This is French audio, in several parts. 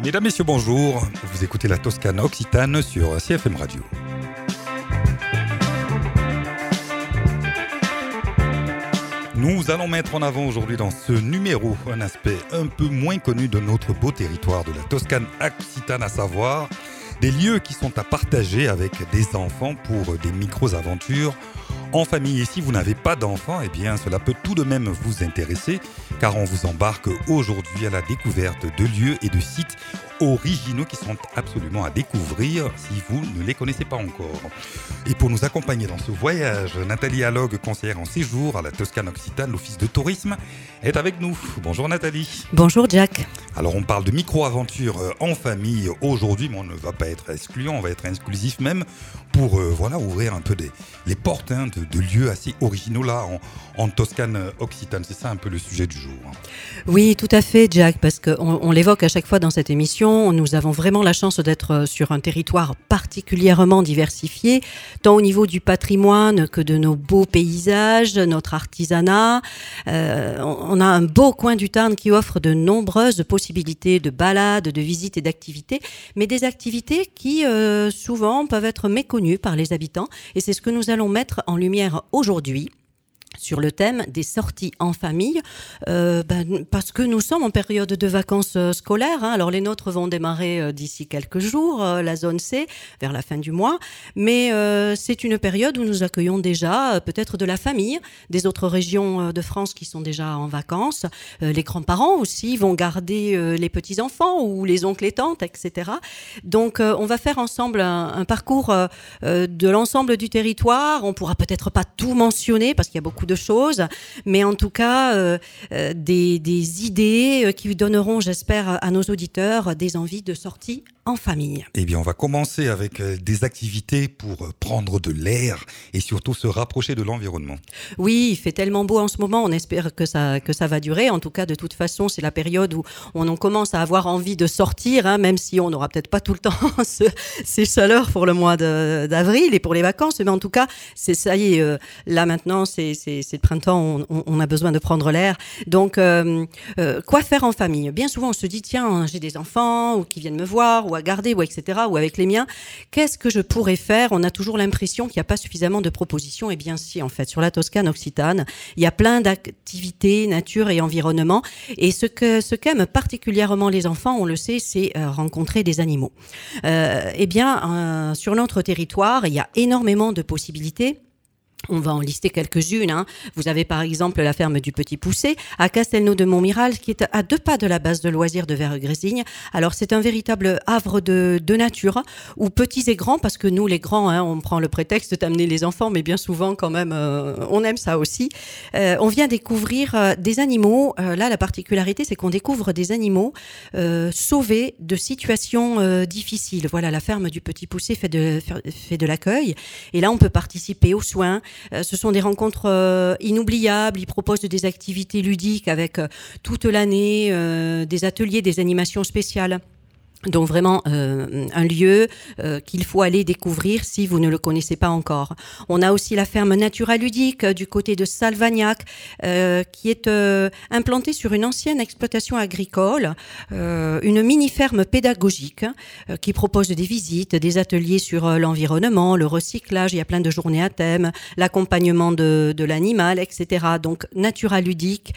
Mesdames, Messieurs, bonjour. Vous écoutez la Toscane Occitane sur CFM Radio. Nous allons mettre en avant aujourd'hui dans ce numéro un aspect un peu moins connu de notre beau territoire de la Toscane Occitane, à savoir des lieux qui sont à partager avec des enfants pour des micro-aventures en famille. Et si vous n'avez pas d'enfants, eh bien cela peut tout de même vous intéresser, car on vous embarque aujourd'hui à la découverte de lieux et de sites originaux qui sont absolument à découvrir si vous ne les connaissez pas encore. Et pour nous accompagner dans ce voyage, Nathalie Allogue, conseillère en séjour à la Toscane Occitane, l'Office de tourisme, est avec nous. Bonjour Nathalie. Bonjour Jack. Alors on parle de micro-aventures en famille aujourd'hui, mais on ne va pas être excluant, on va être inclusif même pour ouvrir un peu les portes de lieux assez originaux là en Toscane Occitane. C'est ça un peu le sujet du jour. Oui, tout à fait Jack, parce qu'on l'évoque à chaque fois dans cette émission. Nous avons vraiment la chance d'être sur un territoire particulièrement diversifié, tant au niveau du patrimoine que de nos beaux paysages, notre artisanat. On a un beau coin du Tarn qui offre de nombreuses possibilités de balades, de visites et d'activités, mais des activités qui souvent peuvent être méconnues par les habitants. Et c'est ce que nous allons mettre en lumière aujourd'hui sur le thème des sorties en famille, parce que nous sommes en période de vacances scolaires. Alors les nôtres vont démarrer d'ici quelques jours, la zone C, vers la fin du mois, mais c'est une période où nous accueillons déjà peut-être de la famille des autres régions de France qui sont déjà en vacances. Les grands-parents aussi vont garder les petits-enfants ou les oncles et tantes, etc. Donc on va faire ensemble un parcours de l'ensemble du territoire. On pourra peut-être pas tout mentionner parce qu'il y a beaucoup de choses, mais en tout cas des idées qui donneront, j'espère, à nos auditeurs des envies de sortie en famille. Eh bien, on va commencer avec des activités pour prendre de l'air et surtout se rapprocher de l'environnement. Oui, il fait tellement beau en ce moment, on espère que ça va durer. En tout cas, de toute façon, c'est la période où on commence à avoir envie de sortir, même si on n'aura peut-être pas tout le temps ces chaleurs pour le mois d'avril et pour les vacances. Mais en tout cas, ça y est, là maintenant, c'est le printemps, on a besoin de prendre l'air. Donc, quoi faire en famille ? Bien souvent, on se dit, tiens, j'ai des enfants ou qui viennent me voir, ou à garder, ou etc., ou avec les miens. Qu'est-ce que je pourrais faire ? On a toujours l'impression qu'il n'y a pas suffisamment de propositions. Eh bien si, en fait, sur la Toscane Occitane, il y a plein d'activités, nature et environnement. Et ce qu'aiment particulièrement les enfants, on le sait, c'est rencontrer des animaux. Sur notre territoire, il y a énormément de possibilités. On va en lister quelques-unes. Vous avez par exemple la ferme du Petit Poucet à Castelnau de Montmiral, qui est à 2 pas de la base de loisirs de Vergrésigne. Alors c'est un véritable havre de nature, où petits et grands, parce que nous les grands, on prend le prétexte d'amener les enfants, mais bien souvent quand même, on aime ça aussi. On vient découvrir des animaux. Là, la particularité, c'est qu'on découvre des animaux sauvés de situations difficiles. Voilà, la ferme du Petit Poucet fait de l'accueil. Et là, on peut participer aux soins. Ce sont des rencontres inoubliables. Ils proposent des activités ludiques avec toute l'année, des ateliers, des animations spéciales. Donc vraiment un lieu qu'il faut aller découvrir si vous ne le connaissez pas encore. On a aussi la ferme Naturaludique du côté de Salvagnac qui est implantée sur une ancienne exploitation agricole, une mini-ferme pédagogique qui propose des visites, des ateliers sur l'environnement, le recyclage, il y a plein de journées à thème, l'accompagnement de l'animal, etc. Donc Naturaludique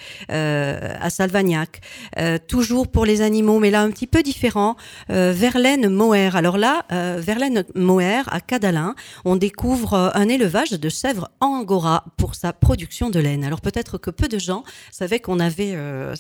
à Salvagnac. Toujours pour les animaux, mais là un petit peu différent. Verlaine Moher. Alors là, Verlaine Moher à Cadalin, on découvre un élevage de chèvres angora pour sa production de laine. Alors peut-être que peu de gens savaient qu'on avait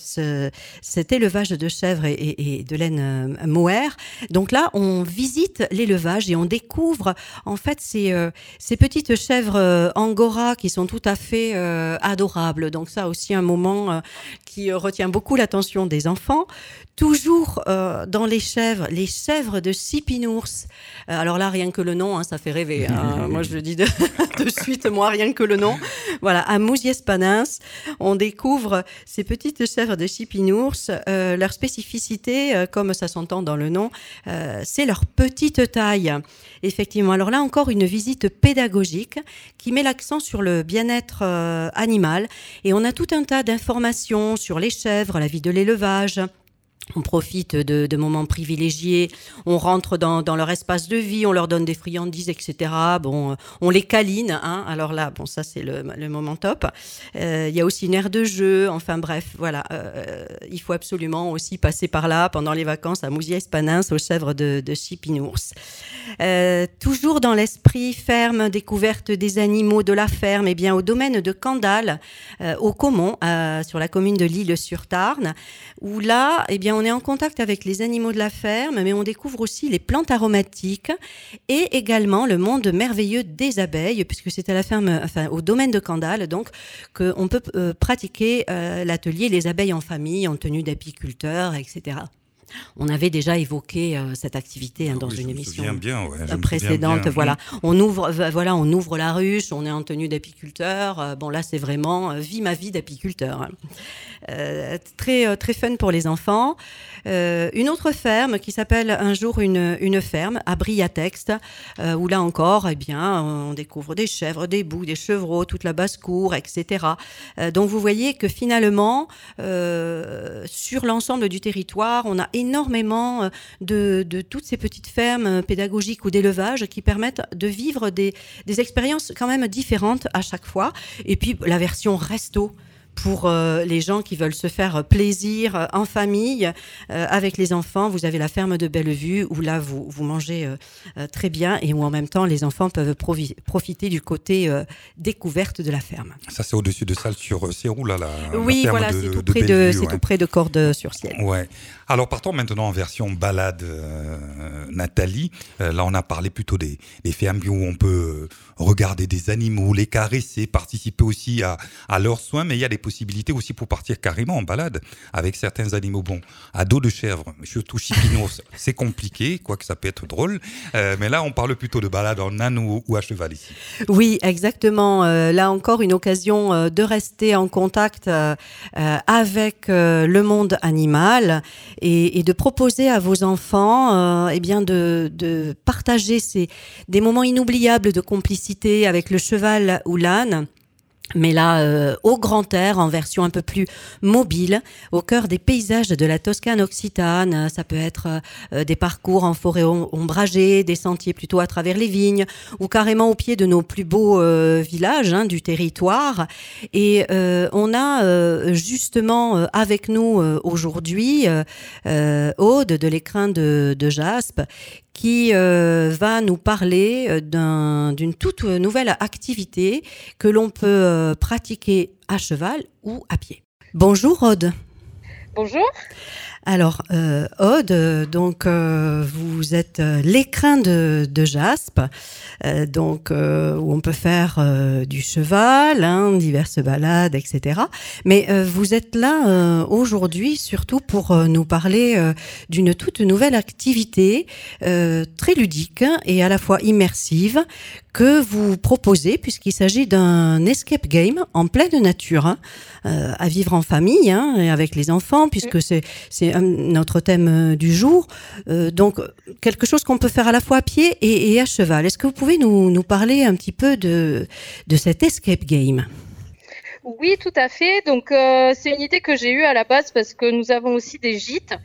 cet élevage de chèvres et de laine Moher. Donc là, on visite l'élevage et on découvre en fait ces petites chèvres angora qui sont tout à fait adorables. Donc ça aussi un moment qui retient beaucoup l'attention des enfants. Toujours dans les chèvres de Sipinours. Alors là, rien que le nom, ça fait rêver. Moi, je le dis de suite, moi, rien que le nom. Voilà, à Mousiès-Panins, on découvre ces petites chèvres de Sipinours. Leur spécificité, comme ça s'entend dans le nom, c'est leur petite taille. Effectivement. Alors là, encore une visite pédagogique qui met l'accent sur le bien-être animal. Et on a tout un tas d'informations sur les chèvres, la vie de l'élevage, On profite de moments privilégiés, on rentre dans leur espace de vie, on leur donne des friandises, etc. Bon, on les câline, hein. Alors là, bon, ça c'est le moment top. Il y a aussi une aire de jeu, enfin bref, voilà. Il faut absolument aussi passer par là pendant les vacances à Mousiès-Panins, aux chèvres de Chipinours. Toujours dans l'esprit ferme, découverte des animaux de la ferme, eh bien au domaine de Candale, au Caumont, sur la commune de L'Isle-sur-Tarn, où là, eh bien on est en contact avec les animaux de la ferme, mais on découvre aussi les plantes aromatiques et également le monde merveilleux des abeilles, puisque c'est à la ferme, enfin au domaine de Candale, donc qu'on peut pratiquer l'atelier Les abeilles en famille, en tenue d'apiculteur, etc. On avait déjà évoqué cette activité dans une émission précédente. Voilà, on ouvre la ruche, on est en tenue d'apiculteur. Bon là, c'est vraiment vie ma vie d'apiculteur. Très très fun pour les enfants. Une autre ferme qui s'appelle un jour une ferme à Briatext, où là encore, eh bien, on découvre des chèvres, des boucs, des chevreaux, toute la basse-cour, etc. Donc vous voyez que finalement, sur l'ensemble du territoire, on a énormément de toutes ces petites fermes pédagogiques ou d'élevage qui permettent de vivre des expériences quand même différentes à chaque fois. Et puis la version resto pour les gens qui veulent se faire plaisir en famille avec les enfants. Vous avez la ferme de Bellevue où là vous mangez très bien et où en même temps les enfants peuvent profiter du côté découverte de la ferme. Ça c'est au-dessus de Salles-sur-Cérou là, oui, la ferme voilà, de c'est Bellevue, tout près de Cordes-sur-Ciel. Ouais. Alors partons maintenant en version balade, Nathalie. Là on a parlé plutôt des fermes où on peut regarder des animaux, les caresser, participer aussi à leurs soins, mais il y a des possibilités aussi pour partir carrément en balade avec certains animaux. Bon, à dos de chèvre, surtout Chipinos, c'est compliqué, quoique ça peut être drôle, mais là on parle plutôt de balade en âne ou à cheval ici. Oui, exactement. Là encore une occasion de rester en contact avec le monde animal et de proposer à vos enfants eh bien de partager des moments inoubliables de complicité avec le cheval ou l'âne. Mais là, au grand air, en version un peu plus mobile, au cœur des paysages de la Toscane occitane. Ça peut être des parcours en forêt ombragée, des sentiers plutôt à travers les vignes, ou carrément au pied de nos plus beaux villages du territoire. Et on a justement avec nous aujourd'hui Aude de l'Écrin de Jaspe, qui va nous parler d'une toute nouvelle activité que l'on peut pratiquer à cheval ou à pied. Bonjour Aude. Bonjour. Alors Aude, donc vous êtes l'Écrin de Jaspe, donc où on peut faire du cheval, diverses balades, etc. Mais vous êtes là aujourd'hui surtout pour nous parler d'une toute nouvelle activité très ludique et à la fois immersive que vous proposez, puisqu'il s'agit d'un escape game en pleine nature, à vivre en famille et avec les enfants, puisque c'est notre thème du jour. Donc, quelque chose qu'on peut faire à la fois à pied et à cheval. Est-ce que vous pouvez nous parler un petit peu de cet escape game ? Oui, tout à fait. Donc, c'est une idée que j'ai eue à la base parce que nous avons aussi des gîtes.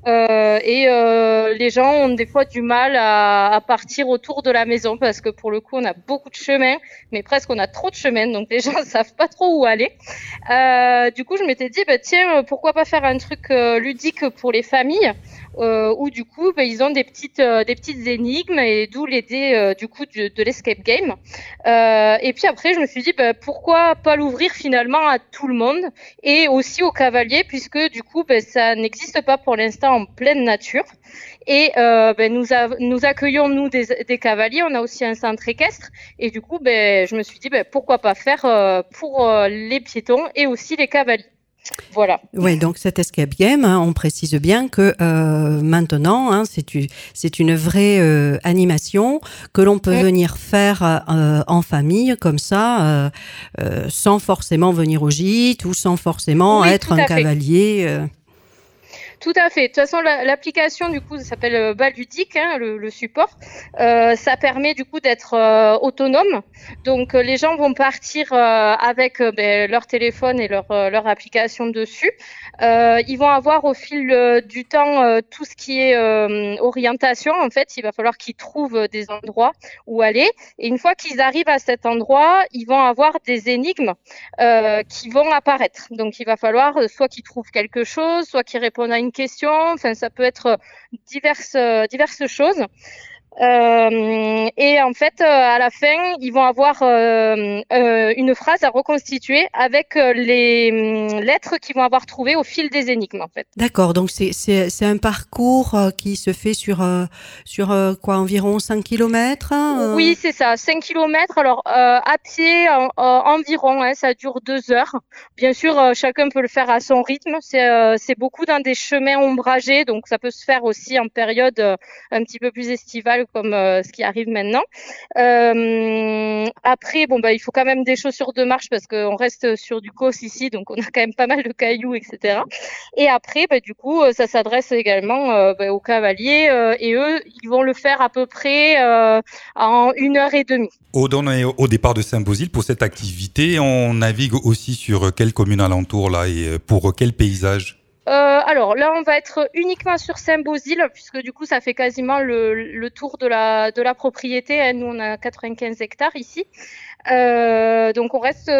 Les gens ont des fois du mal à partir autour de la maison parce que pour le coup on a beaucoup de chemin, mais presque on a trop de chemin, donc les gens savent pas trop où aller. Du coup je m'étais dit tiens, pourquoi pas faire un truc ludique pour les familles où du coup ils ont des petites énigmes et d'où l'idée du coup de l'escape game. Et puis après je me suis dit pourquoi pas l'ouvrir finalement à tout le monde et aussi aux cavaliers, puisque du coup ça n'existe pas pour l'instant en pleine nature. Et nous accueillons nous des cavaliers, on a aussi un centre équestre et du coup je me suis dit pourquoi pas faire pour les piétons et aussi les cavaliers. Voilà. Oui, donc cet escape game, on précise bien que maintenant, c'est une vraie animation que l'on peut venir faire en famille, comme ça, sans forcément venir au gîte ou sans forcément être un cavalier. Tout à fait. De toute façon, l'application, du coup, ça s'appelle Baludic, hein, le support. Ça permet, du coup, d'être autonome. Donc, les gens vont partir avec leur téléphone et leur application dessus. Ils vont avoir au fil du temps tout ce qui est orientation. En fait, il va falloir qu'ils trouvent des endroits où aller. Et une fois qu'ils arrivent à cet endroit, ils vont avoir des énigmes qui vont apparaître. Donc, il va falloir soit qu'ils trouvent quelque chose, soit qu'ils répondent à une question. Enfin, ça peut être diverses choses. Et en fait, à la fin, ils vont avoir une phrase à reconstituer avec les lettres qu'ils vont avoir trouvées au fil des énigmes, en fait. D'accord, donc c'est un parcours qui se fait sur quoi, environ 5 km Oui, c'est ça, 5 km. Alors, à pied, environ, hein, ça dure 2 heures. Bien sûr, chacun peut le faire à son rythme. C'est beaucoup dans des chemins ombragés, donc ça peut se faire aussi en période un petit peu plus estivale, comme ce qui arrive maintenant. Après, il faut quand même des chaussures de marche parce qu'on reste sur du cos ici, donc on a quand même pas mal de cailloux, etc. Et après, du coup, ça s'adresse également aux cavaliers et eux, ils vont le faire à peu près en 1h30. Au départ de Saint-Bosile, pour cette activité, on navigue aussi sur quelle commune alentour là et pour quel paysage? Alors là, on va être uniquement sur Saint-Bosile, puisque du coup, ça fait quasiment le tour de la propriété. Hein. Nous, on a 95 hectares ici. Donc on reste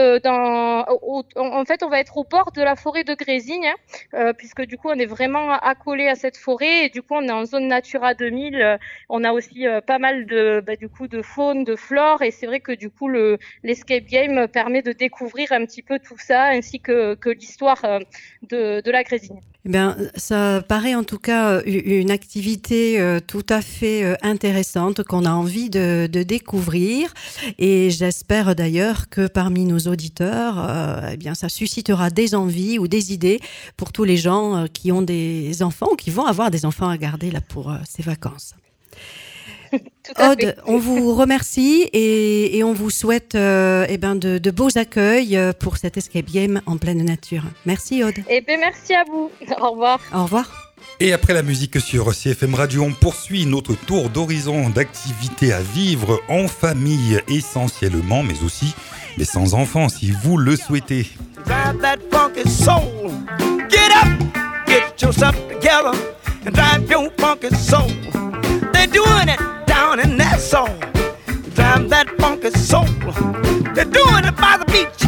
en fait on va être au bord de la forêt de Grésigne, puisque du coup on est vraiment accolé à cette forêt et du coup on est en zone Natura 2000. On a aussi pas mal de faune, de flore, et c'est vrai que du coup l'escape game permet de découvrir un petit peu tout ça ainsi que l'histoire de la Grésigne. Eh bien, ça paraît en tout cas une activité tout à fait intéressante qu'on a envie de découvrir, et j'espère d'ailleurs que parmi nos auditeurs, ça suscitera des envies ou des idées pour tous les gens qui ont des enfants ou qui vont avoir des enfants à garder là pour ces vacances. Aude, on vous remercie et on vous souhaite de beaux accueils pour cet escape game en pleine nature. Merci Aude. Merci à vous. Au revoir. Au revoir. Et après la musique sur CFM Radio, on poursuit notre tour d'horizon d'activités à vivre en famille essentiellement, mais aussi sans enfants si vous le souhaitez. Drive that funky soul. Get up, get yourself together and drive your funky soul. They're doing it down in that song. Drive that funky soul. They're doing it by the beach.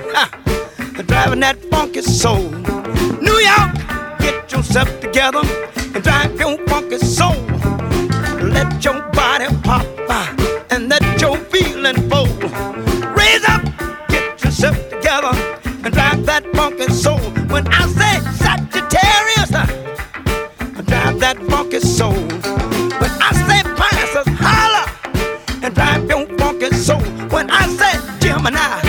Driving that funky soul. New York, get yourself together and drive your funky soul. Let your body pop and let your feeling flow. Raise up, get yourself together and drive that funky soul. When I say Sagittarius, drive that funky soul. When I say Pisces, holla and drive your funky soul. When I say Gemini,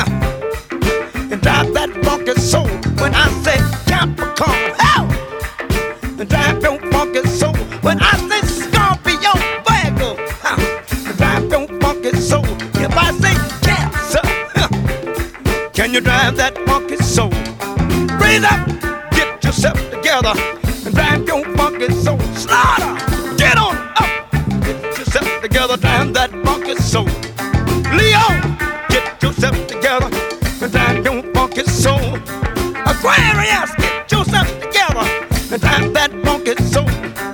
drive that funky soul. When I say Capricorn, and drive your funky soul. When I say Scorpio, Virgo, drive your funky soul. If I say Cancer, can you drive that funky soul? Raise up, get yourself together and drive your funky soul. Slaughter, get on up, get yourself together, drive that funky soul. Leo, get yourself together and drive your funky soul. Aquarius, get yourself together and drive that funky soul.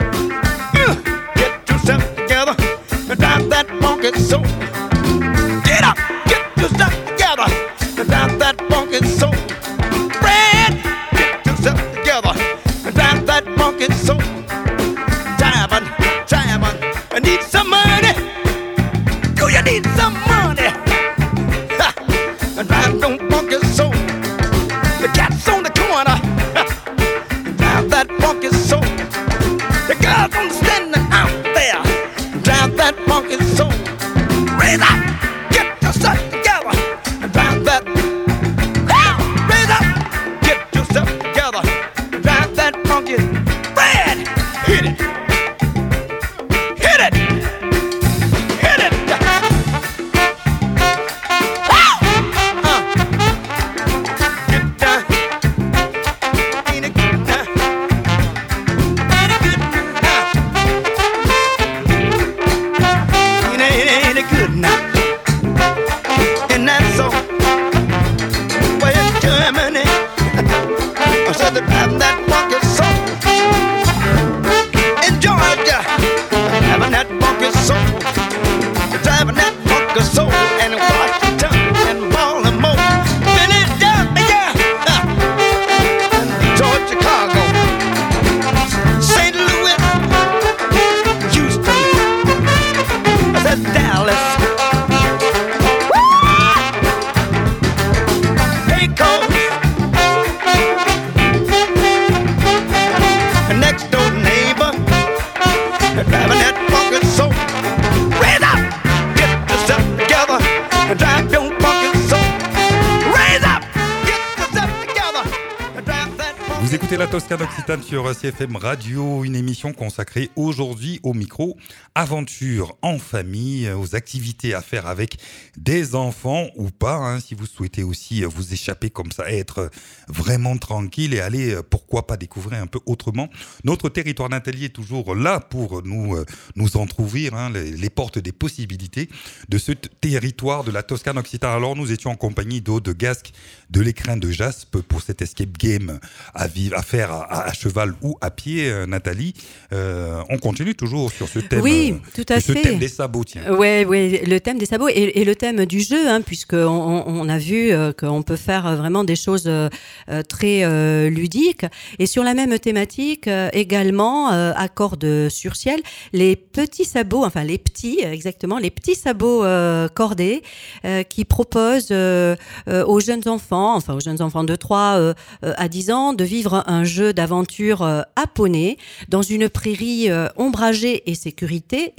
Get yourself together and drive that funky soul. Get up, get yourself together and drive that funky soul. Fred, get yourself together and drive that funky soul. Diamond, I need some money. Do you need some money? And drive your funky soul. The cat's on the corner. Drive that funky soul. The girls on the standing out there. Drive that funky soul. Raise up, get yourself together. Drive that. Raise up, get yourself together. Drive that funky. Red, hit it. Hit it. Hit it. Get down. Toscane Occitane sur CFM Radio, une émission consacrée aujourd'hui au micro aventure en famille, aux activités à faire avec des enfants ou pas, hein, si vous souhaitez aussi vous échapper comme ça, être vraiment tranquille et aller, pourquoi pas découvrir un peu autrement. Notre territoire Nathalie est toujours là pour nous entrouvrir les portes des possibilités de ce territoire de la Toscane Occitane. Alors nous étions en compagnie d'Aude Gasque de l'Écrin de Jaspe pour cet escape game à faire à cheval ou à pied, Nathalie. On continue toujours sur ce thème. Oui, tout à fait. Ce thème des sabots, tiens. Ouais, le thème des sabots et le thème du jeu, hein, puisqu'on a vu qu'on peut faire vraiment des choses très ludiques. Et sur la même thématique, également, à corde sur ciel, les petits sabots, enfin les petits sabots cordés qui proposent aux jeunes enfants de 3 à 10 ans, de vivre un jeu d'aventure à poney dans une prairie ombragée et sécurisée,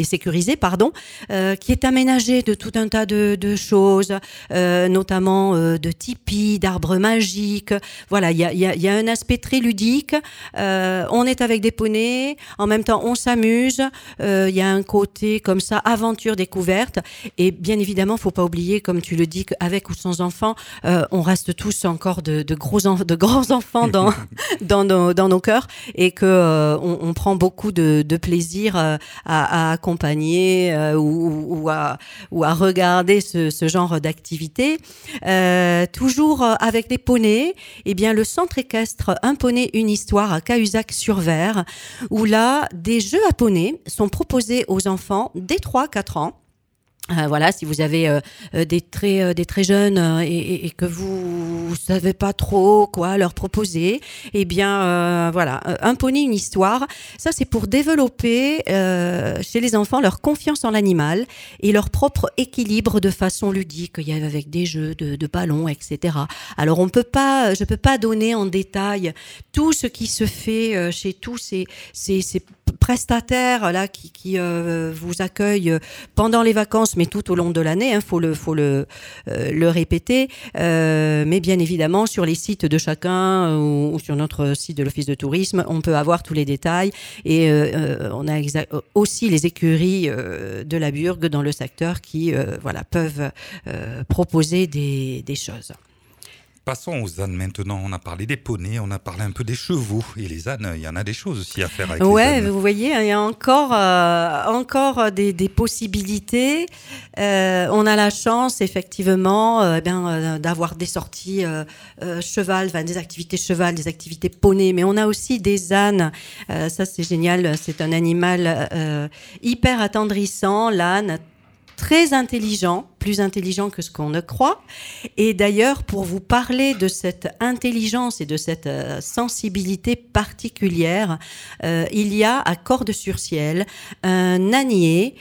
qui est aménagée de tout un tas de choses, notamment de tipis, d'arbres magiques. Voilà, il y a un aspect très ludique. On est avec des poneys, en même temps on s'amuse. Il y a un côté comme ça, aventure découverte. Et bien évidemment, faut pas oublier, comme tu le dis, qu'avec ou sans enfants, on reste tous encore de grands enfants dans nos cœurs, et que on prend beaucoup de plaisir à accompagner ou à regarder ce genre d'activité. Toujours avec les poneys, eh bien le centre équestre Un poney, une histoire à Cahuzac-sur-Ver, où là des jeux à poney sont proposés aux enfants dès 3-4 ans. Voilà, si vous avez des très jeunes et que vous savez pas trop quoi leur proposer, eh bien voilà, Un poney, une histoire. Ça, c'est pour développer chez les enfants leur confiance en l'animal et leur propre équilibre de façon ludique. Il y a avec des jeux de ballons, etc. Alors je peux pas donner en détail tout ce qui se fait chez tous ces prestataires là qui vous accueillent pendant les vacances, mais tout au long de l'année, faut le répéter. Mais bien évidemment, sur les sites de chacun ou sur notre site de l'Office de tourisme, on peut avoir tous les détails. Et on a aussi les écuries de la Burgue dans le secteur qui peuvent proposer des choses. Passons aux ânes maintenant. On a parlé des poneys, on a parlé un peu des chevaux. Et les ânes, il y en a des choses aussi à faire avec les ânes. Vous voyez, il y a encore des possibilités. On a la chance, effectivement, d'avoir des sorties cheval, des activités cheval, des activités poney. Mais on a aussi des ânes. Ça, c'est génial. C'est un animal hyper attendrissant, l'âne. Très intelligent, plus intelligent que ce qu'on ne croit. Et d'ailleurs, pour vous parler de cette intelligence et de cette sensibilité particulière, il y a à Cordes-sur-Ciel un ânier,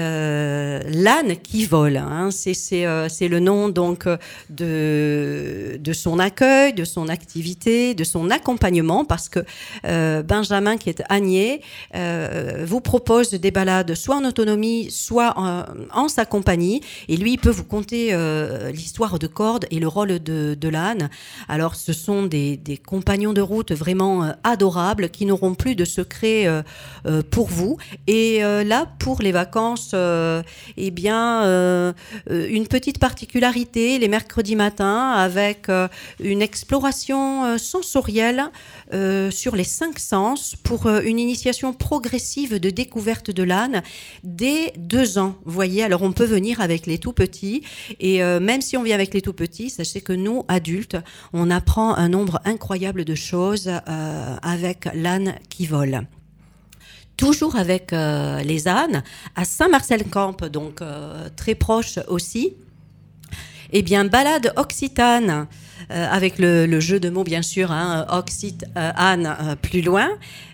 l'âne qui vole. Hein. C'est le nom donc de son accueil, de son activité, de son accompagnement, parce que Benjamin, qui est ânier, vous propose des balades soit en autonomie, soit en sa compagnie, et lui il peut vous conter l'histoire de Cordes et le rôle de l'âne. Alors ce sont des compagnons de route vraiment adorables qui n'auront plus de secrets pour vous. Et là pour les vacances, une petite particularité les mercredis matins avec une exploration sensorielle sur les 5 sens pour une initiation progressive de découverte de l'âne dès 2 ans. Vous voyez, alors on peut venir avec les tout petits, et même si on vient avec les tout petits, sachez que nous, adultes, on apprend un nombre incroyable de choses avec l'âne qui vole. Toujours avec les ânes, à Saint-Marcel-Camp, donc très proche aussi, eh bien, balade occitane, avec le jeu de mots bien sûr, Occitane plus loin,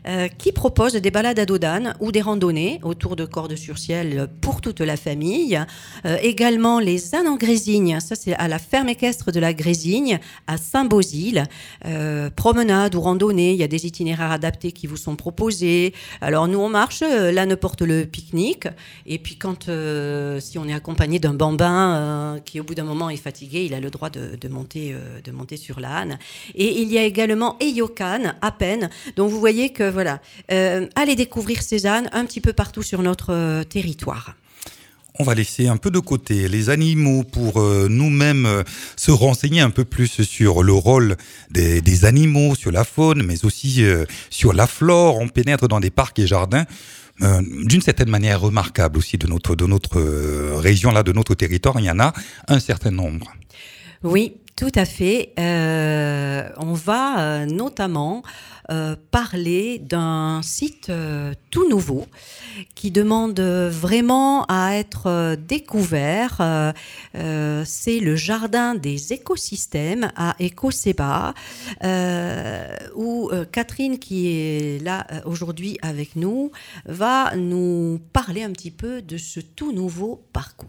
qui propose des balades à dos d'âne ou des randonnées autour de Cordes-sur-Ciel pour toute la famille. Également les ânes en Grésigne, ça c'est à la ferme équestre de la Grésigne à Saint-Beauzile. Promenade ou randonnée, il y a des itinéraires adaptés qui vous sont proposés. Alors nous on marche, l'âne porte le pique-nique et puis quand si on est accompagné d'un bambin qui au bout d'un moment est fatigué, il a le droit de monter sur l'âne. Et il y a également Eyokan à peine. Donc vous voyez que voilà, allez découvrir ces ânes un petit peu partout sur notre territoire. On va laisser un peu de côté les animaux pour nous-mêmes se renseigner un peu plus sur le rôle des animaux, sur la faune, mais aussi sur la flore. On pénètre dans des parcs et jardins d'une certaine manière remarquable aussi de notre région, là, de notre territoire. Il y en a un certain nombre. Oui, tout à fait. On va notamment parler d'un site tout nouveau qui demande vraiment à être découvert. C'est le Jardin des écosystèmes à Écosséba, où Catherine, qui est là aujourd'hui avec nous, va nous parler un petit peu de ce tout nouveau parcours.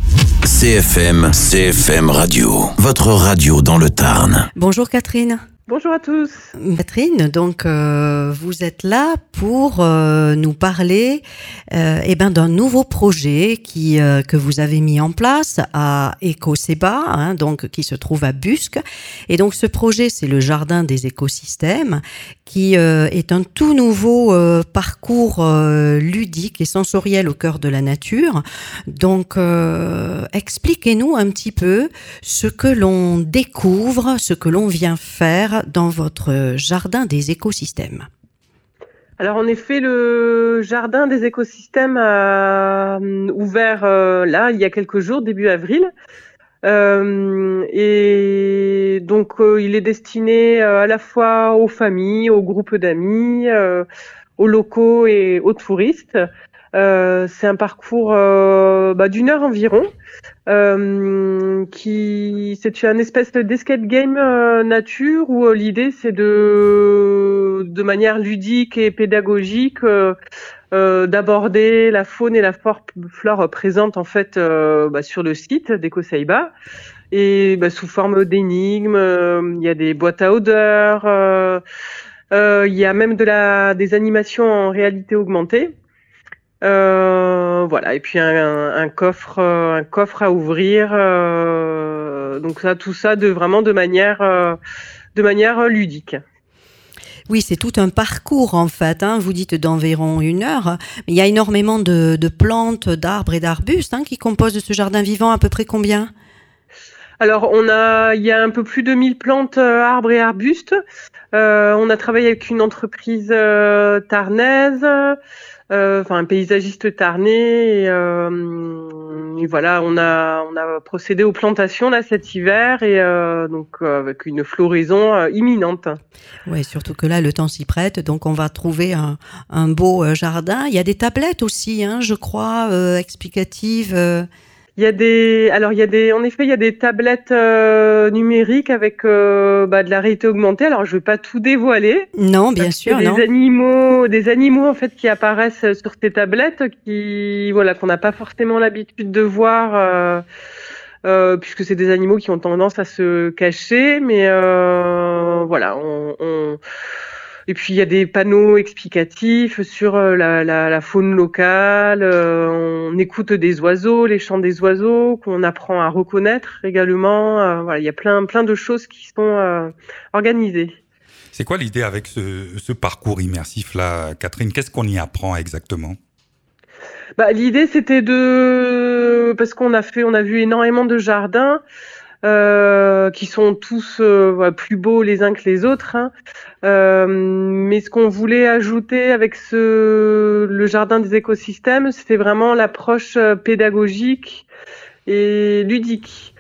CFM Radio, votre radio dans le Tarn. Bonjour Catherine. Bonjour à tous. Catherine, donc vous êtes là pour nous parler d'un nouveau projet que vous avez mis en place à Écosséba, donc qui se trouve à Busques. Et donc ce projet, c'est le Jardin des écosystèmes, qui est un tout nouveau parcours ludique et sensoriel au cœur de la nature. Donc expliquez-nous un petit peu ce que l'on découvre, ce que l'on vient faire dans votre jardin des écosystèmes. Alors en effet, le jardin des écosystèmes a ouvert là il y a quelques jours, début avril. Et donc il est destiné à la fois aux familles, aux groupes d'amis, aux locaux et aux touristes. C'est un parcours d'une heure environ. C'est une espèce d'escape game nature où l'idée c'est de manière ludique et pédagogique d'aborder la faune et la flore présente en fait sur le site d'Écosséba et sous forme d'énigmes. Il y a des boîtes à odeurs, il y a même des animations en réalité augmentée. Voilà, et puis un coffre à ouvrir. Donc ça, tout ça de manière ludique. Oui, c'est tout un parcours en fait. Vous dites d'environ 1 heure. Mais il y a énormément de plantes, d'arbres et d'arbustes qui composent ce jardin vivant. À peu près combien ? Alors, il y a un peu plus de 1000 plantes, arbres et arbustes. On a travaillé avec une entreprise tarnaise. Un paysagiste tarnais et voilà, on a procédé aux plantations là cet hiver et donc avec une floraison imminente. Oui, surtout que là le temps s'y prête, donc on va trouver un beau jardin. Il y a des tablettes aussi, je crois, explicatives. Il y a des tablettes numériques avec de la réalité augmentée. Alors je vais pas tout dévoiler. Non, bien sûr, non. Des animaux en fait qui apparaissent sur ces tablettes qu'on n'a pas forcément l'habitude de voir puisque c'est des animaux qui ont tendance à se cacher, mais Et puis il y a des panneaux explicatifs sur la faune locale. On écoute des oiseaux, les chants des oiseaux qu'on apprend à reconnaître également. Il y a plein de choses qui sont organisées. C'est quoi l'idée avec ce parcours immersif là, Catherine ? Qu'est-ce qu'on y apprend exactement ? L'idée c'était parce qu'on a vu énormément de jardins. Qui sont tous plus beaux les uns que les autres. Mais ce qu'on voulait ajouter avec le jardin des écosystèmes, c'était vraiment l'approche pédagogique et ludique.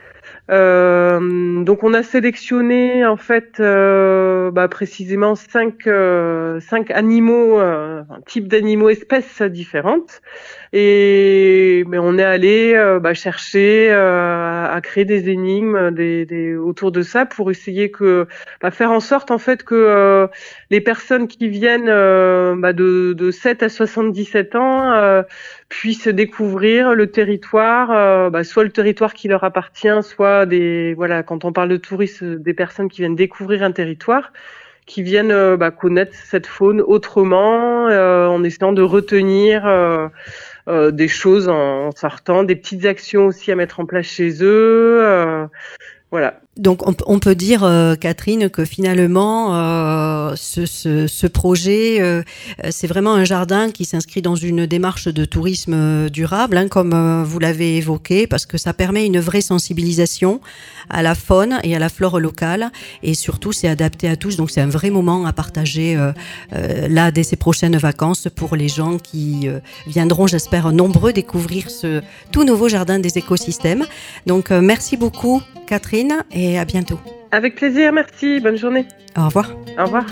Donc on a sélectionné en fait précisément 5 animaux, types d'animaux, espèces différentes, mais on est allé chercher à créer des énigmes autour de ça pour essayer faire en sorte en fait que les personnes qui viennent de 7 à 77 ans puissent découvrir le territoire, soit le territoire qui leur appartient, soit quand on parle de tourisme, des personnes qui viennent découvrir un territoire, qui viennent connaître cette faune autrement, en essayant de retenir des choses en sortant, des petites actions aussi à mettre en place chez eux. Voilà. Donc on peut dire, Catherine, que finalement ce projet, c'est vraiment un jardin qui s'inscrit dans une démarche de tourisme durable, comme vous l'avez évoqué, parce que ça permet une vraie sensibilisation à la faune et à la flore locale, et surtout c'est adapté à tous, donc c'est un vrai moment à partager là dès ces prochaines vacances pour les gens qui viendront, j'espère, nombreux découvrir ce tout nouveau jardin des écosystèmes. Donc merci beaucoup, Catherine, et à bientôt. Avec plaisir, merci. Bonne journée. Au revoir. Au revoir.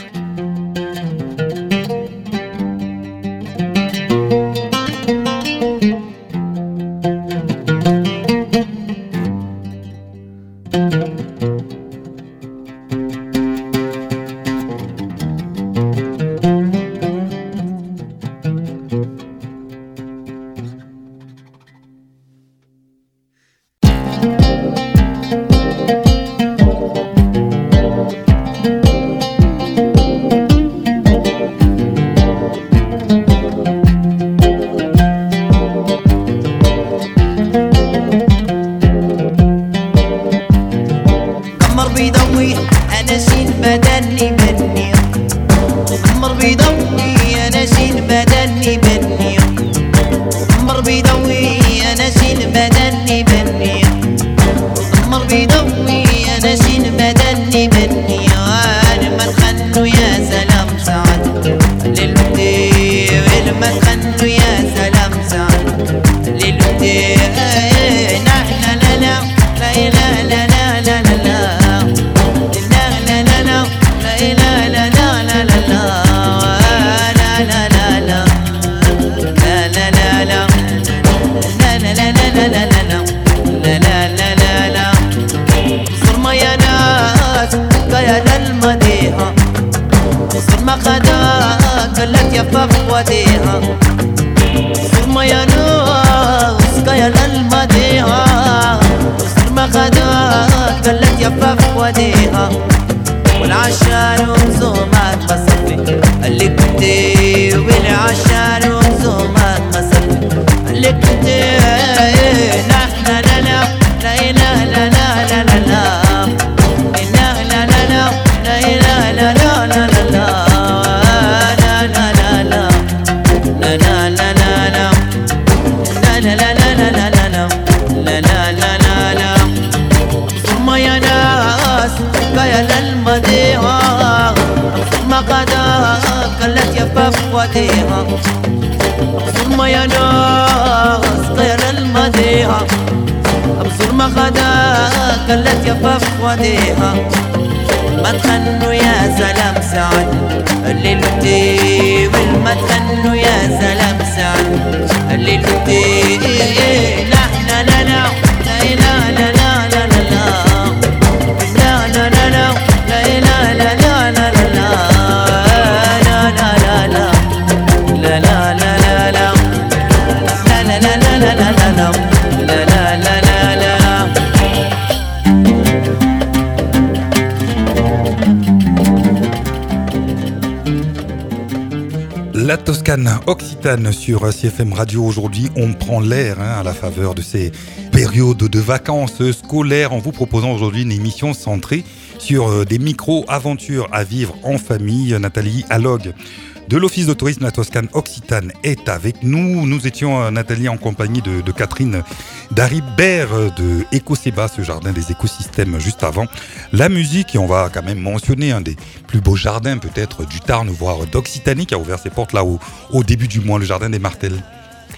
La Toscane Occitane sur CFM Radio. Aujourd'hui, on prend l'air à la faveur de ces périodes de vacances scolaires en vous proposant aujourd'hui une émission centrée sur des micro-aventures à vivre en famille. Nathalie Allogue de l'Office de tourisme de la Toscane Occitane est avec nous. Nous étions, Nathalie, en compagnie de Catherine Daribert de Ecoseba, ce jardin des écosystèmes, juste avant la musique. Et on va quand même mentionner un des plus beaux jardins peut-être du Tarn, voire d'Occitanie, qui a ouvert ses portes là au début du mois, le jardin des Martels.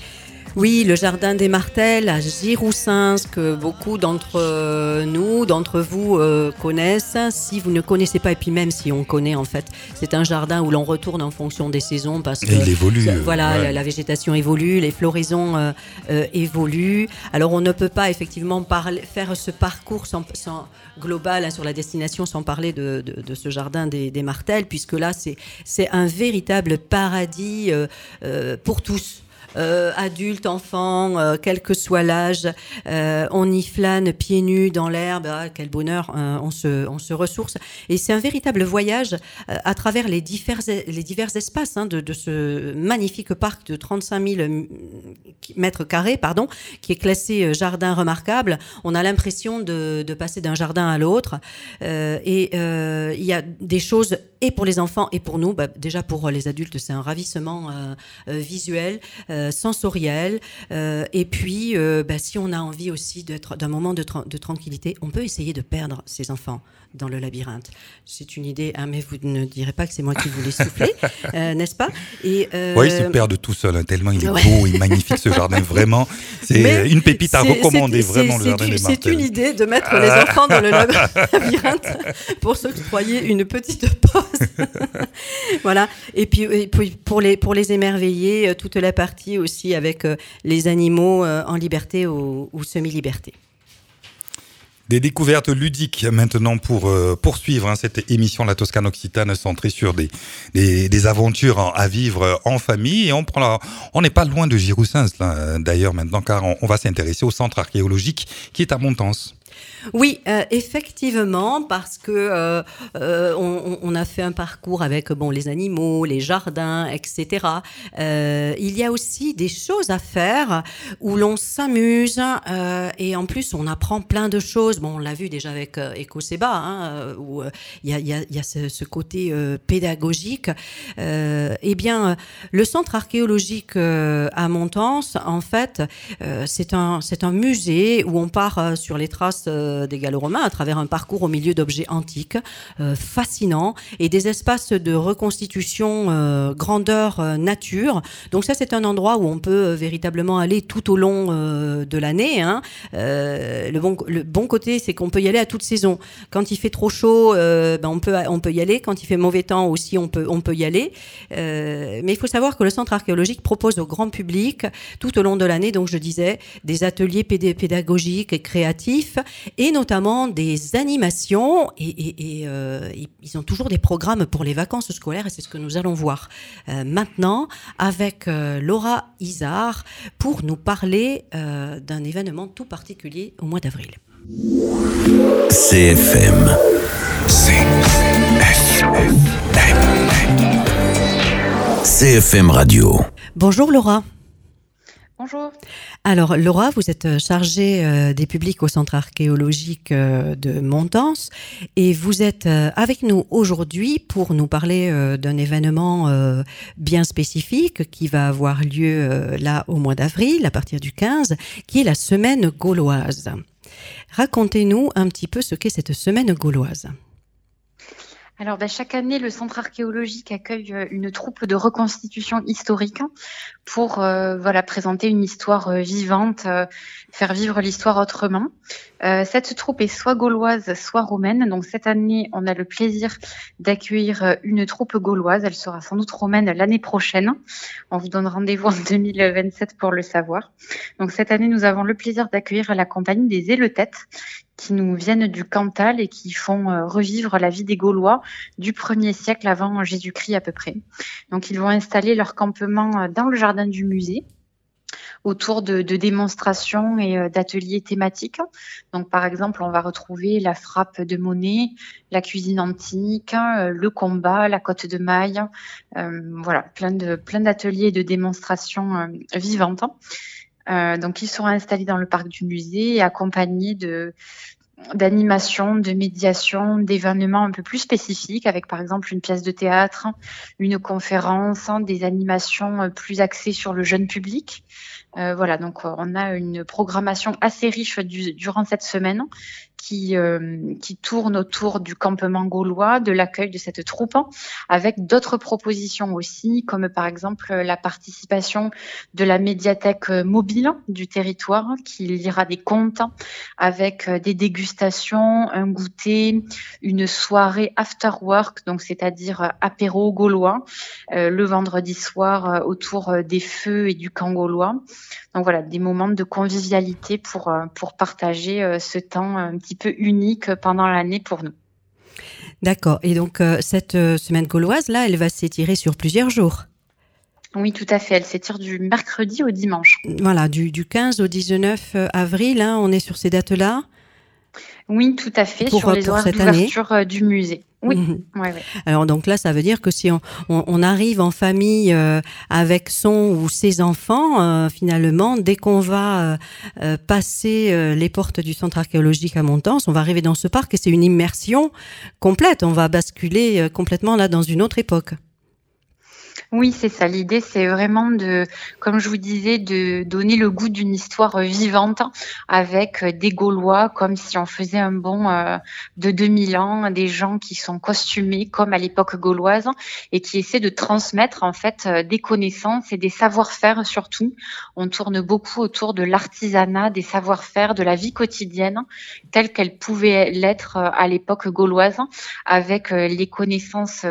Oui, le jardin des Martels à Giroussens, que beaucoup d'entre vous connaissent. Si vous ne connaissez pas, et puis même si on connaît en fait, c'est un jardin où l'on retourne en fonction des saisons parce que il évolue. Voilà, la végétation évolue, les floraisons évoluent. Alors on ne peut pas effectivement faire ce parcours sans global sur la destination sans parler de ce jardin des Martels, puisque là c'est un véritable paradis pour tous. Adultes, enfants, quel que soit l'âge, on y flâne pieds nus dans l'herbe, quel bonheur, on se ressource. Et c'est un véritable voyage à travers les divers espaces de ce magnifique parc de 35 000 mètres carrés, qui est classé jardin remarquable. On a l'impression de passer d'un jardin à l'autre. Et il y a des choses, et pour les enfants et pour nous, déjà pour les adultes, c'est un ravissement visuel, sensoriel, et puis si on a envie aussi d'un moment de tranquillité, on peut essayer de perdre ses enfants dans le labyrinthe. C'est une idée, mais vous ne direz pas que c'est moi qui vous l'ai soufflé, n'est-ce pas? Et, oui, il se perd tout seul, tellement il est beau et magnifique ce jardin, vraiment. C'est une pépite à recommander, vraiment, le jardin des Martels. C'est une idée de mettre les enfants dans le labyrinthe pour s'octroyer une petite pause. Voilà. Et puis pour les émerveiller, toute la partie aussi avec les animaux en liberté ou semi-liberté. Des découvertes ludiques maintenant pour poursuivre cette émission La Toscane Occitane centrée sur des aventures à vivre en famille. Et on n'est pas loin de Giroussens d'ailleurs maintenant, car on va s'intéresser au centre archéologique qui est à Montens. Oui, effectivement, parce que on a fait un parcours avec les animaux, les jardins, etc. Il y a aussi des choses à faire où l'on s'amuse et en plus on apprend plein de choses. On l'a vu déjà avec Ecoseba, où il y a ce côté pédagogique. Eh bien, le centre archéologique à Montens, en fait, c'est un musée où on part sur les traces des Gallo-Romains à travers un parcours au milieu d'objets antiques fascinants et des espaces de reconstitution grandeur nature. Donc ça, c'est un endroit où on peut véritablement aller tout au long de l'année. Le bon côté, c'est qu'on peut y aller à toute saison. Quand il fait trop chaud, on peut y aller. Quand il fait mauvais temps aussi, on peut y aller. Mais il faut savoir que le centre archéologique propose au grand public tout au long de l'année, donc je disais, des ateliers pédagogiques et créatifs, et notamment des animations, et ils ont toujours des programmes pour les vacances scolaires, et c'est ce que nous allons voir maintenant avec Laura Isard pour nous parler d'un événement tout particulier au mois d'avril. CFM. CFM Radio. Bonjour Laura. Bonjour. Alors Laura, vous êtes chargée des publics au centre archéologique de Montens et vous êtes avec nous aujourd'hui pour nous parler d'un événement bien spécifique qui va avoir lieu là au mois d'avril, à partir du 15, qui est la semaine gauloise. Racontez-nous un petit peu ce qu'est cette semaine gauloise. Alors, chaque année, le centre archéologique accueille une troupe de reconstitution historique pour présenter une histoire vivante, faire vivre l'histoire autrement. Cette troupe est soit gauloise, soit romaine. Donc, cette année, on a le plaisir d'accueillir une troupe gauloise. Elle sera sans doute romaine l'année prochaine. On vous donne rendez-vous en 2027 pour le savoir. Donc, cette année, nous avons le plaisir d'accueillir la compagnie des Éleutètes qui nous viennent du Cantal et qui font revivre la vie des Gaulois du 1er siècle avant Jésus-Christ à peu près. Donc, ils vont installer leur campement dans le jardin du musée autour de démonstrations et d'ateliers thématiques. Donc, par exemple, on va retrouver la frappe de monnaie, la cuisine antique, le combat, la cotte de maille, plein d'ateliers et de démonstrations vivantes. Donc, ils seront installés dans le parc du musée et accompagnés d'animation, de médiation, d'événements un peu plus spécifiques, avec par exemple une pièce de théâtre, une conférence, des animations plus axées sur le jeune public. Voilà, donc on a une programmation assez riche durant cette semaine qui tourne autour du campement gaulois, de l'accueil de cette troupe, avec d'autres propositions aussi, comme par exemple la participation de la médiathèque mobile du territoire, qui lira des contes avec des dégustations, un goûter, une soirée after work, donc c'est-à-dire apéro gaulois, le vendredi soir autour des feux et du camp gaulois. Donc voilà, des moments de convivialité pour partager ce temps un petit peu unique pendant l'année pour nous. D'accord. Et donc, cette semaine gauloise, là, elle va s'étirer sur plusieurs jours. Oui, tout à fait. Elle s'étire du mercredi au dimanche. Voilà, du 15 au 19 avril, hein, on est sur ces dates-là. Oui, tout à fait, sur les horaires d'ouverture du musée. Oui. Ouais. Alors donc là, ça veut dire que si on arrive en famille avec son ou ses enfants, finalement, dès qu'on va passer les portes du centre archéologique à Montans, on va arriver dans ce parc et c'est une immersion complète. On va basculer complètement là dans une autre époque. Oui, c'est ça. L'idée, c'est vraiment comme je vous disais, de donner le goût d'une histoire vivante avec des Gaulois, comme si on faisait un bond de 2000 ans, des gens qui sont costumés comme à l'époque gauloise et qui essaient de transmettre en fait des connaissances et des savoir-faire surtout. On tourne beaucoup autour de l'artisanat, des savoir-faire, de la vie quotidienne telle qu'elle pouvait l'être à l'époque gauloise, avec les connaissances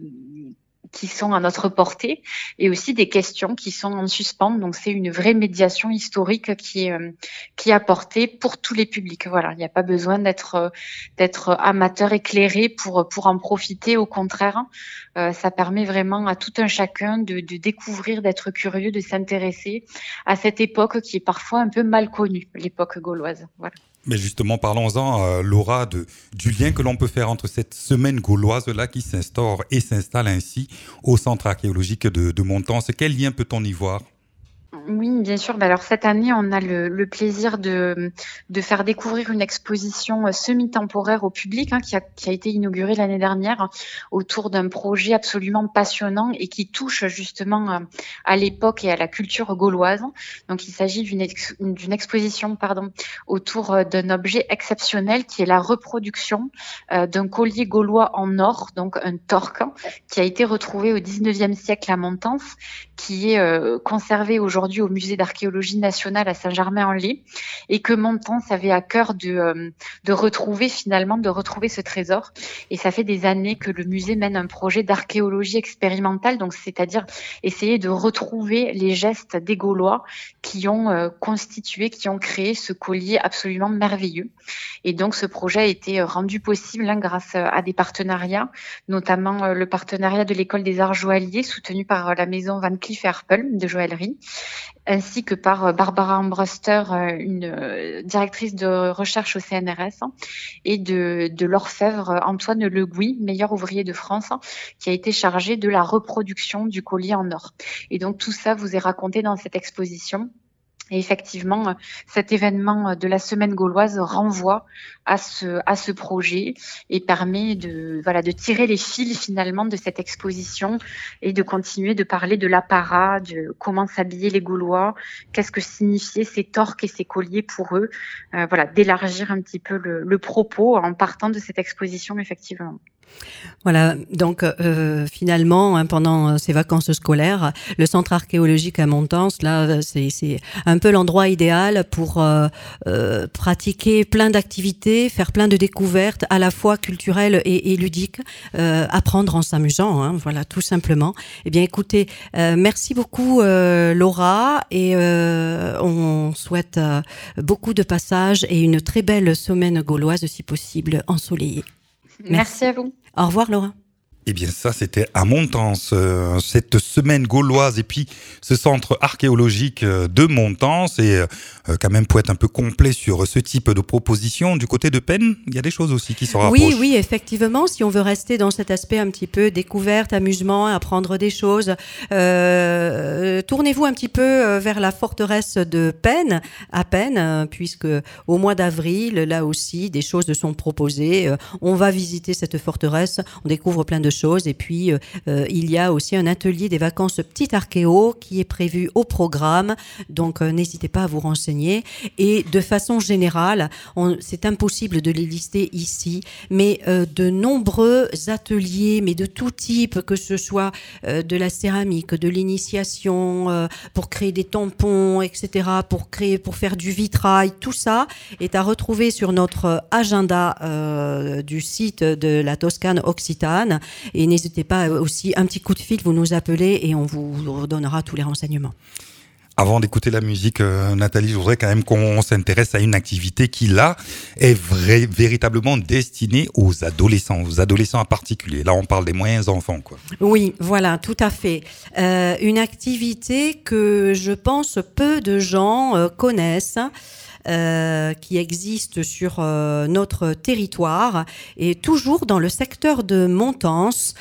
qui sont à notre portée et aussi des questions qui sont en suspens. Donc, c'est une vraie médiation historique qui est apportée pour tous les publics. Voilà, il n'y a pas besoin d'être amateur éclairé pour en profiter. Au contraire, ça permet vraiment à tout un chacun de découvrir, d'être curieux, de s'intéresser à cette époque qui est parfois un peu mal connue, l'époque gauloise. Voilà. Mais justement, parlons-en, Laura, du lien que l'on peut faire entre cette semaine gauloise-là qui s'instaure et s'installe ainsi au centre archéologique de Montans. Quel lien peut-on y voir ? Oui, bien sûr. Alors cette année, on a le plaisir de faire découvrir une exposition semi-temporaire au public qui a été inaugurée l'année dernière autour d'un projet absolument passionnant et qui touche justement à l'époque et à la culture gauloise. Donc il s'agit d'une exposition autour d'un objet exceptionnel qui est la reproduction d'un collier gaulois en or, donc un torque, qui a été retrouvé au 19e siècle à Montans, qui est conservé aujourd'hui au musée d'archéologie nationale à Saint-Germain-en-Laye et que Montans avait à cœur de retrouver ce trésor. Et ça fait des années que le musée mène un projet d'archéologie expérimentale, donc c'est-à-dire essayer de retrouver les gestes des Gaulois qui ont qui ont créé ce collier absolument merveilleux. Et donc ce projet a été rendu possible grâce à des partenariats, notamment le partenariat de l'école des arts joailliers soutenu par la maison Van Cleef & Arpels de joaillerie, ainsi que par Barbara Ambruster, une directrice de recherche au CNRS, et de l'orfèvre Antoine Le Gouy, meilleur ouvrier de France, qui a été chargé de la reproduction du collier en or. Et donc tout ça vous est raconté dans cette exposition. Et effectivement, cet événement de la semaine gauloise renvoie à ce projet et permet de tirer les fils finalement de cette exposition et de continuer de parler de l'apparat, de comment s'habillaient les Gaulois, qu'est-ce que signifiaient ces torques et ces colliers pour eux, d'élargir un petit peu le propos en partant de cette exposition effectivement. Voilà, donc finalement, pendant ces vacances scolaires, le centre archéologique à Montans, là, c'est un peu l'endroit idéal pour pratiquer plein d'activités, faire plein de découvertes, à la fois culturelles et ludiques, apprendre en s'amusant, voilà, tout simplement. Eh bien, écoutez, merci beaucoup Laura, et on souhaite beaucoup de passages et une très belle semaine gauloise, si possible, ensoleillée. Merci à vous. Au revoir Laura. Eh bien ça, c'était à Montance, cette semaine gauloise et puis ce centre archéologique de Montance. Et quand même, pour être un peu complet sur ce type de proposition, du côté de Penne, il y a des choses aussi qui se rapprochent. Oui, effectivement, si on veut rester dans cet aspect un petit peu découverte, amusement, apprendre des choses, tournez-vous un petit peu vers la forteresse de Penne, à Penne, puisque au mois d'avril, là aussi, des choses sont proposées. On va visiter cette forteresse, on découvre plein de choses et puis il y a aussi un atelier des vacances Petit Archéo qui est prévu au programme, donc n'hésitez pas à vous renseigner. Et de façon générale, c'est impossible de les lister ici, mais de nombreux ateliers, mais de tout type, que ce soit de la céramique, de l'initiation, pour créer des tampons, etc., pour faire du vitrail, tout ça est à retrouver sur notre agenda du site de la Toscane Occitane. Et n'hésitez pas aussi, un petit coup de fil, vous nous appelez et on vous donnera tous les renseignements. Avant d'écouter la musique, Nathalie, je voudrais quand même qu'on s'intéresse à une activité qui, là, est véritablement destinée aux adolescents en particulier. Là, on parle des moyens enfants, quoi. Oui, voilà, tout à fait. Une activité que je pense peu de gens connaissent. Qui existe sur notre territoire et toujours dans le secteur de Montance,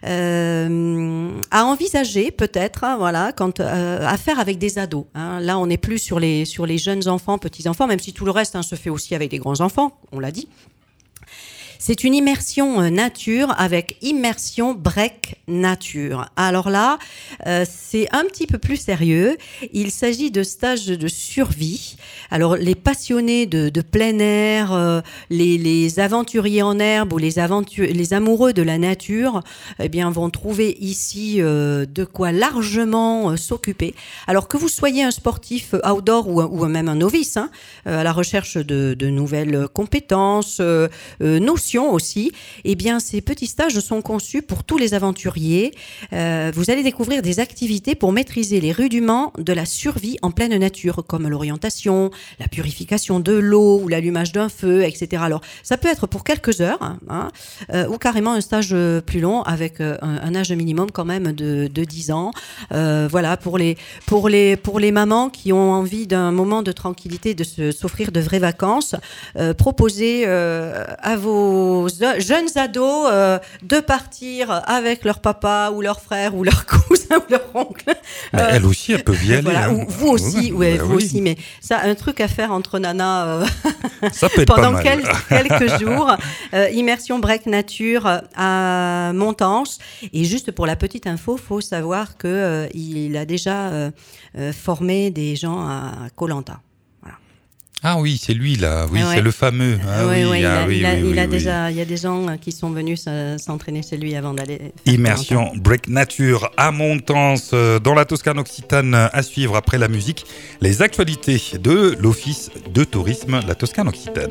à envisager peut-être, à faire avec des ados. Là, on n'est plus sur les jeunes enfants, petits enfants, même si tout le reste se fait aussi avec les grands enfants, on l'a dit. C'est une immersion nature avec immersion break nature. Alors là, c'est un petit peu plus sérieux. Il s'agit de stages de survie. Alors les passionnés de plein air, les aventuriers en herbe ou les amoureux de la nature, eh bien vont trouver ici de quoi largement s'occuper. Alors que vous soyez un sportif outdoor ou même un novice, à la recherche de nouvelles compétences, notions aussi, eh bien ces petits stages sont conçus pour tous les aventuriers. Vous allez découvrir des activités pour maîtriser les rudiments de la survie en pleine nature, comme l'orientation, la purification de l'eau ou l'allumage d'un feu, etc. Alors ça peut être pour quelques heures, ou carrément un stage plus long avec un âge minimum quand même de 10 ans. Voilà, pour les mamans qui ont envie d'un moment de tranquillité, de s'offrir de vraies vacances, proposez à vos jeunes ados de partir avec leur papa ou leur frère ou leur cousin ou leur oncle. Elle aussi, elle peut y aller. Voilà, hein. Vous aussi, oui. aussi, mais ça, un truc à faire entre nanas ça peut être pendant pas mal. quelques jours. Immersion break nature à Montance. Et juste pour la petite info, faut savoir que il a déjà formé des gens à Koh-Lanta. Ah oui, c'est lui là, oui, ouais. C'est le fameux. Ah, il y a oui. des gens qui sont venus s'entraîner chez lui avant d'aller. Immersion break nature à Montance, dans la Toscane Occitane, à suivre après la musique, les actualités de l'Office de tourisme la Toscane Occitane.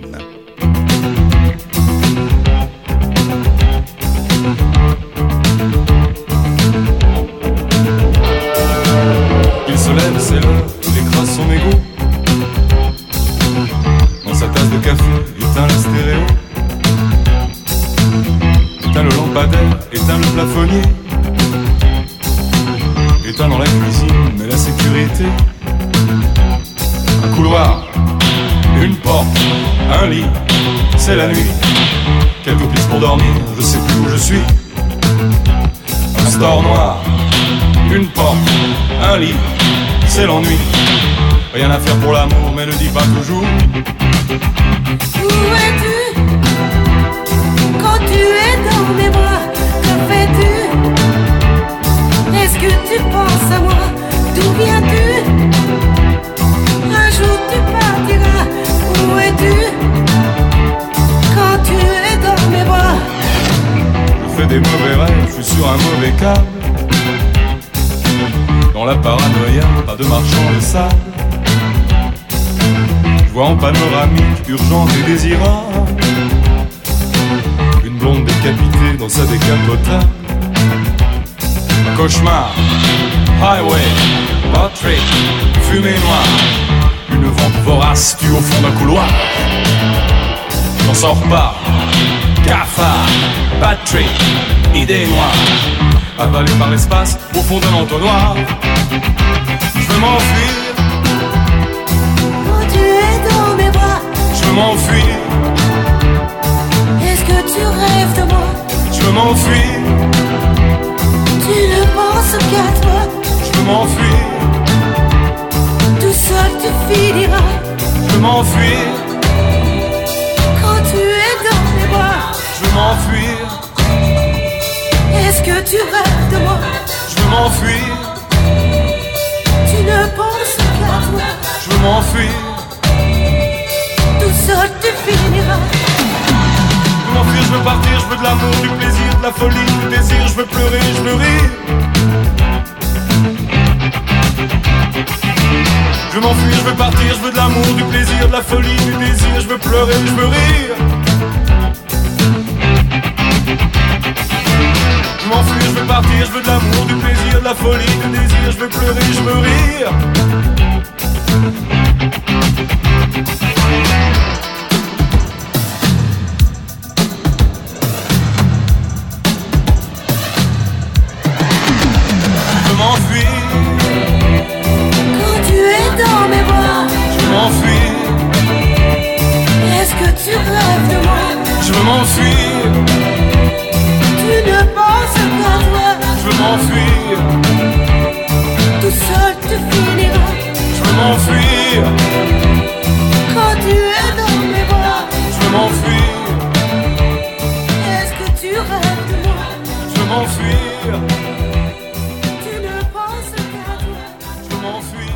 Il se lève, c'est l'heure, il écrase son égo. Dans sa tasse de café, éteint la stéréo. Éteint le lampadaire, éteint le plafonnier. Éteint dans la cuisine, mais la sécurité. Un couloir, une porte, un lit, c'est la nuit. Quelques pistes pour dormir, je sais plus où je suis. Un store noir, une porte, un lit, c'est l'ennui. Rien à faire pour l'amour, mais ne dis pas toujours. Où es-tu quand tu es dans mes bras? Que fais-tu? Est-ce que tu penses à moi? D'où viens-tu? Un jour tu partiras. Où es-tu quand tu es dans mes bras? Je fais des mauvais rêves, je suis sur un mauvais câble. Dans la paranoïa, pas de marchand de sable. Je vois en panoramique, urgente et désirable, une blonde décapitée dans sa décapotable. Un cauchemar, highway, Patrick, fumée noire. Une vente vorace tue au fond d'un couloir. J'en sors pas, cafard, Patrick, idée noire, avalée par l'espace au fond d'un entonnoir. Je veux m'enfuir, Quand tu es dans mes bras, je veux m'enfuir, est-ce que tu rêves de moi? je veux m'enfuir, Tu ne penses qu'à toi, je veux m'enfuir, tout seul tu finiras. je veux m'enfuir, Quand tu es dans mes bras, je veux m'enfuir, est-ce que tu rêves de moi? je veux m'enfuir, Tu ne penses qu'à toi, je veux m'enfuir, tout seul tu finiras. je veux m'enfuir, je veux partir, je veux de l'amour, du plaisir, de la folie, du désir, je veux pleurer, je veux rire. Je veux m'enfuir, je veux partir, je veux de l'amour, du plaisir, de la folie, du désir, je veux pleurer, je veux rire. Je veux m'enfuir, je veux partir, je veux de l'amour, du plaisir, de la folie, du désir, je veux pleurer, je veux rire. Je veux m'enfuir, Quand tu es dans mes bras, je veux m'enfuir, est-ce que tu rêves de moi? je veux m'enfuir, Tu ne penses qu'à toi, je veux m'enfuir, tout seul tu finiras. je veux m'enfuir, Quand tu es dans mes bras, je veux m'enfuir, est-ce que tu rêves de moi? je veux m'enfuir, Tu ne penses qu'à toi, je veux m'enfuir.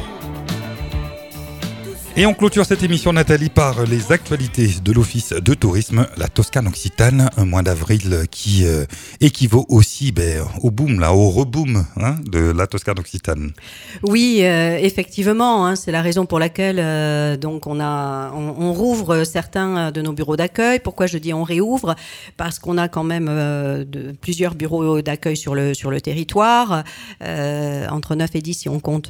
tout seul. Et on clôture cette émission, Nathalie, par les actualités de l'Office de tourisme, la Toscane Occitane, un mois d'avril qui équivaut aussi au boom, là, au reboom de la Toscane Occitane. Oui, effectivement, c'est la raison pour laquelle donc on rouvre certains de nos bureaux d'accueil. Pourquoi je dis on réouvre? Parce qu'on a quand même plusieurs bureaux d'accueil sur le territoire, entre 9 et 10 si on compte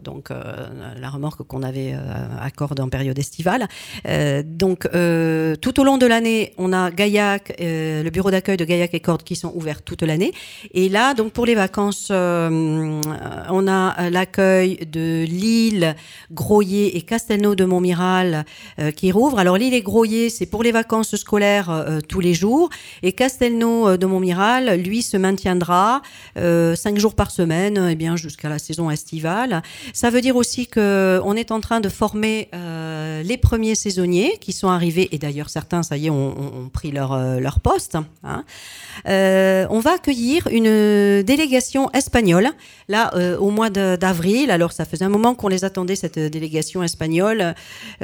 la remorque qu'on avait à Cordes en période estivale. Donc tout au long de l'année, on a Gaillac, le bureau d'accueil de Gaillac et Cordes qui sont ouverts toute l'année. Et là, donc pour les vacances, on a l'accueil de Lille, Groyer et Castelnau de Montmiral qui rouvre. Alors Lille et Groyer, c'est pour les vacances scolaires tous les jours. Et Castelnau de Montmiral, lui, se maintiendra 5 jours par semaine, jusqu'à la saison estivale. Ça veut dire aussi qu'on est en train de former les premiers saisonniers qui sont arrivés, et d'ailleurs certains, ça y est, ont pris leur poste. On va accueillir une délégation espagnole, là, au mois d'avril. Alors, ça faisait un moment qu'on les attendait, cette délégation espagnole,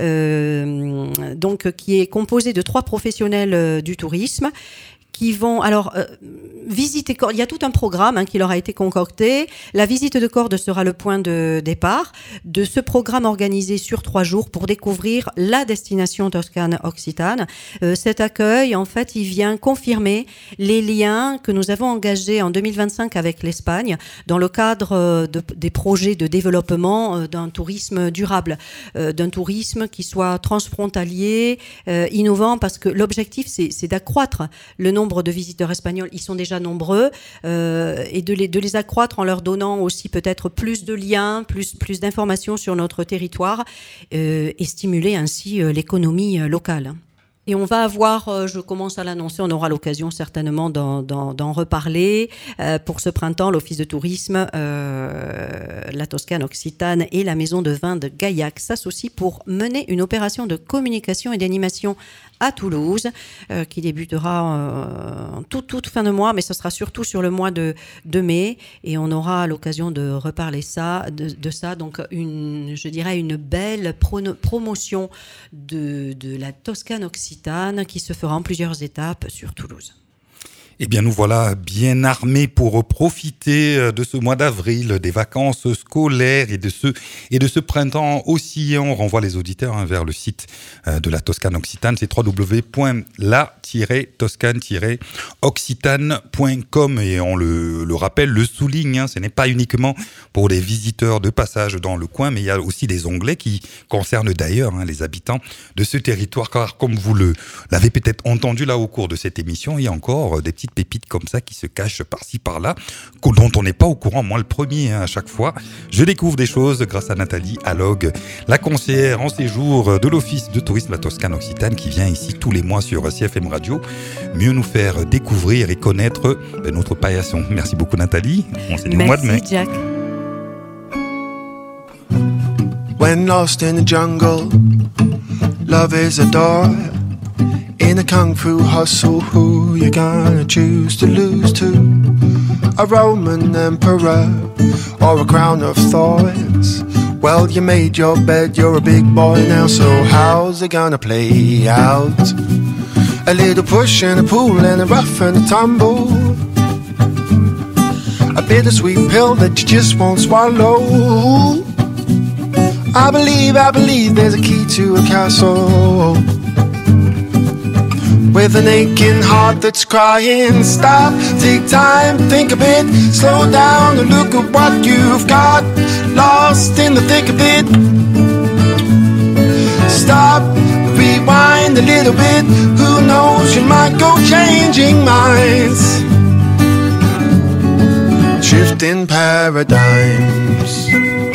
qui est composée de 3 professionnels du tourisme, qui vont visiter Cordes. Il y a tout un programme qui leur a été concocté. La visite de Cordes sera le point de départ de ce programme organisé sur 3 jours pour découvrir la destination Toscane Occitane. Cet accueil, en fait, il vient confirmer les liens que nous avons engagés en 2025 avec l'Espagne dans le cadre des projets de développement d'un tourisme durable, d'un tourisme qui soit transfrontalier, innovant, parce que l'objectif, c'est d'accroître le nombre de visiteurs espagnols. Ils sont déjà nombreux, et de les accroître en leur donnant aussi peut-être plus de liens, plus d'informations sur notre territoire, et stimuler ainsi l'économie locale. Et on va avoir, je commence à l'annoncer, on aura l'occasion certainement d'en reparler. Pour ce printemps, l'Office de tourisme, la Toscane Occitane et la maison de vin de Gaillac s'associent pour mener une opération de communication et d'animation à Toulouse, qui débutera en toute fin de mois, mais ce sera surtout sur le mois de mai, et on aura l'occasion de reparler de ça. Donc je dirais une belle promotion de la Toscane Occitane qui se fera en plusieurs étapes sur Toulouse. Eh bien, nous voilà bien armés pour profiter de ce mois d'avril, des vacances scolaires et de ce printemps aussi. On renvoie les auditeurs vers le site de la Toscane Occitane, c'est www.la-toscane-occitane.com, et on le rappelle, le souligne, ce n'est pas uniquement pour les visiteurs de passage dans le coin, mais il y a aussi des onglets qui concernent d'ailleurs les habitants de ce territoire, car comme vous l'avez peut-être entendu là au cours de cette émission, il y a encore des petites petites pépites comme ça qui se cachent par-ci par-là, dont on n'est pas au courant, moi le premier à chaque fois. Je découvre des choses grâce à Nathalie Alog, la conseillère en séjour de l'Office de tourisme La Toscane Occitane, qui vient ici tous les mois sur CFM Radio, mieux nous faire découvrir et connaître notre paillasson. Merci beaucoup Nathalie, on s'est dit au mois de mai. Merci Jack. When lost in the jungle, love is a door. In a kung fu hustle, who you gonna choose to lose to? A Roman emperor or a crown of thorns? Well, you made your bed, you're a big boy now, so how's it gonna play out? A little push and a pull and a rough and a tumble. A bittersweet pill that you just won't swallow. I believe there's a key to a castle. With an aching heart that's crying, stop, take time, think a bit, slow down and look at what you've got, lost in the thick of it. Stop, rewind a little bit, who knows, you might go changing minds. Shifting paradigms.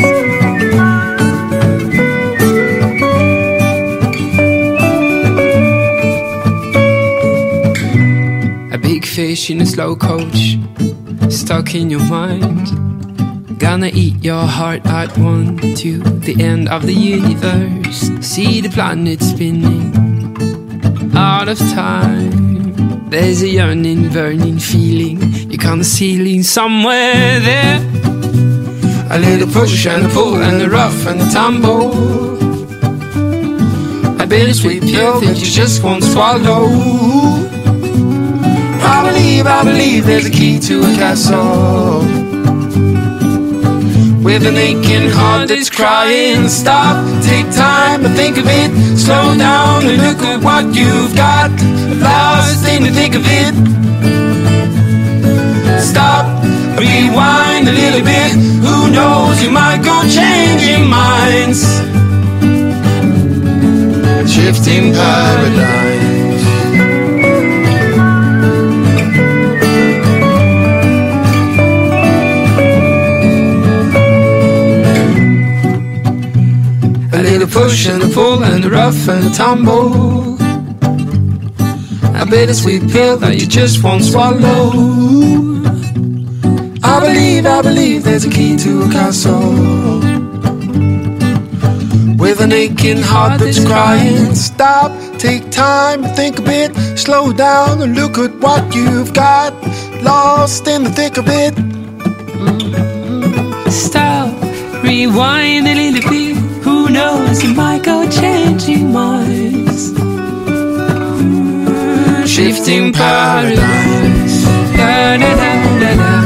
Fish in a slow coach, stuck in your mind. Gonna eat your heart out, one to the end of the universe. See the planet spinning out of time. There's a yearning, burning feeling. You're kinda ceiling somewhere there. A little push and a pull and a rough and a tumble. A bittersweet pill that you just won't swallow. I believe there's a key to a castle. With an aching heart that's crying, stop, take time and think of it, slow down and look at what you've got, lost in the thick of it. Stop, rewind a little bit, who knows, you might go changing minds. Shifting paradigms. A push and a pull and a rough and a tumble. A bittersweet pill that you just won't swallow. I believe there's a key to a castle. With an aching heart that's crying, stop, take time, think a bit, slow down and look at what you've got, lost in the thick of it. Stop, rewind a little bit. Who knows, you might go changing minds. Shifting paradigms. Da, da, da, da, da.